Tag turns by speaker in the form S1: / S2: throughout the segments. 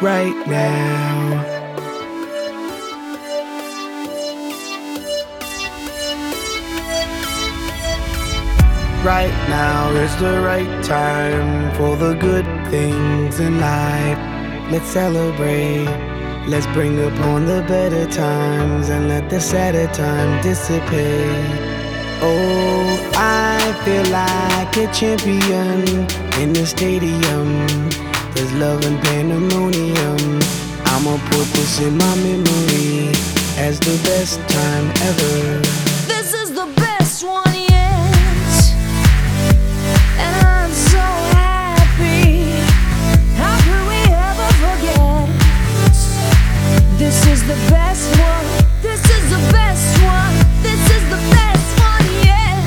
S1: right now. Right now is the right time for the good things in life. Let's celebrate. Let's bring upon the better times and let the sadder time dissipate. Oh, I feel like a champion in the stadium. There's love and pandemonium. I'ma put this in my memory as the best time ever.
S2: This is the best one yet, and I'm so happy. How could we ever forget? This is the best one. This is the best one. This is the best one yet.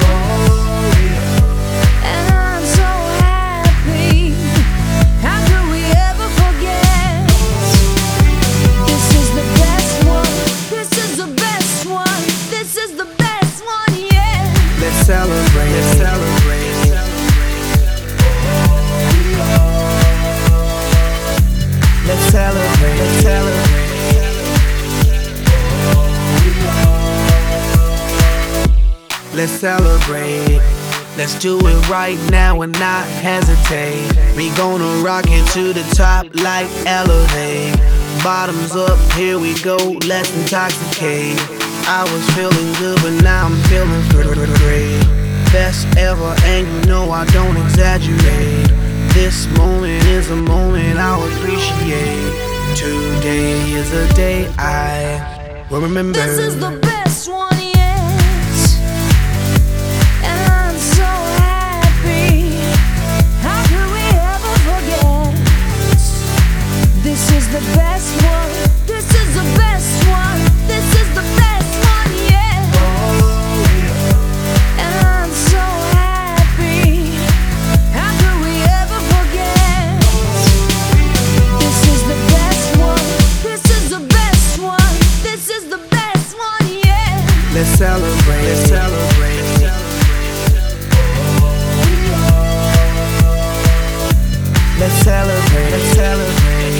S2: And I'm so happy. How could we ever forget? This is the best one. This is the best one. This is the best one yet.
S1: Let's celebrate. Let's celebrate. Let's celebrate. Let's celebrate. Let's celebrate. Let's do it right now and not hesitate. We gonna rock it to the top like Elevate. Bottoms up, here we go, let's intoxicate. I was feeling good, but now I'm feeling great. Best ever, and you know I don't exaggerate. This moment is a moment I'll appreciate. Today is a day I will remember.
S2: This is the best one yet, and I'm so happy. How could we ever forget? This is the best one. This is the best one. This is the best one yet. And I'm so happy. How could we ever forget? This is the best one. This is the best one. This is the best one yet.
S1: Let's celebrate. Let's celebrate. Let's celebrate. Let's celebrate.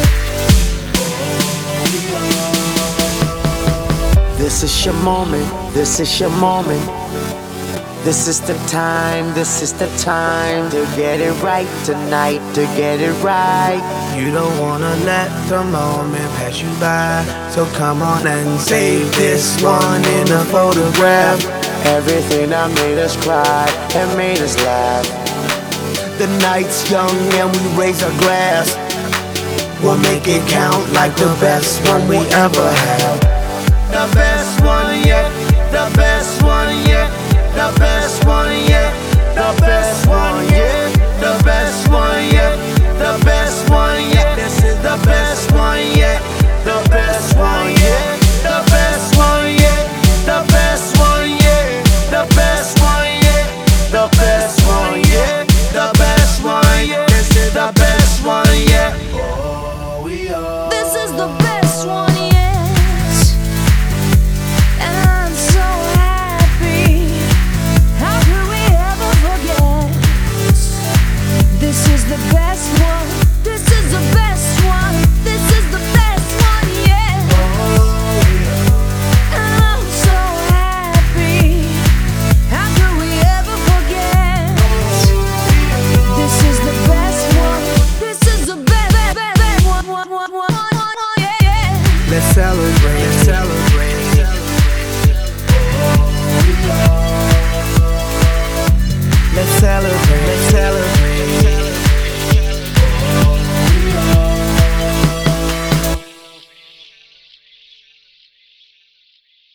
S1: This is your moment. This is your moment. This is the time. This is the time to get it right tonight. To get it right. You don't wanna let the moment pass you by. So come on and save this one in a photograph. Everything that made us cry and made us laugh. The night's young and we raise our glass. We'll make it count like the best one we ever had. The best one yet. The best one yet. The best one yet.